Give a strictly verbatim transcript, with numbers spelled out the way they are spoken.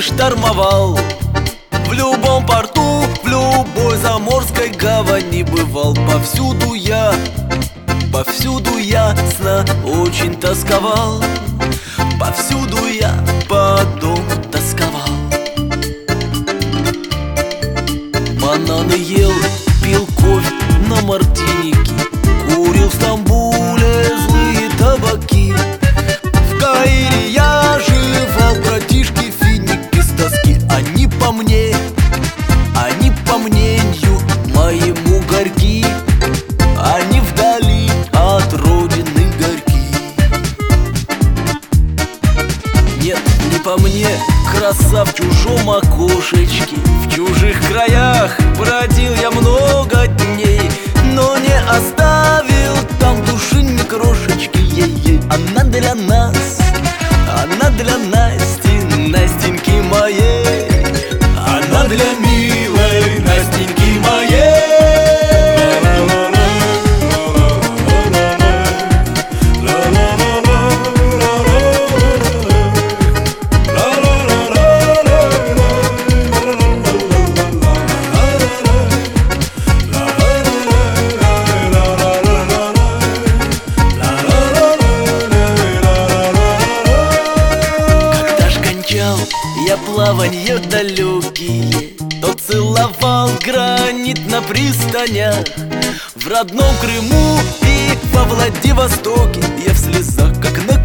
и штормовал. В любом порту, в любой заморской гавани бывал. Повсюду я, повсюду ясно очень тосковал. Повсюду я по дому тосковал. Бананы ел, пил кофе на мартинике, курил в Стамбуле злые табаки. В Каире я жевал, братишки, финики с тоски. Они по мне, они по мнению моему горьки. Они вдали от родины горьки. Нет, не по мне, краса в чужом окошечке. В чужих краях бродил я много дней, но не оставил там души ни крошечки. Ей-ей. Она для нас, она для Насти, Настеньки моей. Она для милой Настеньки моей. Я плаванье далекие, то целовал гранит на пристанях. В родном Крыму и во Владивостоке я в слезах, как на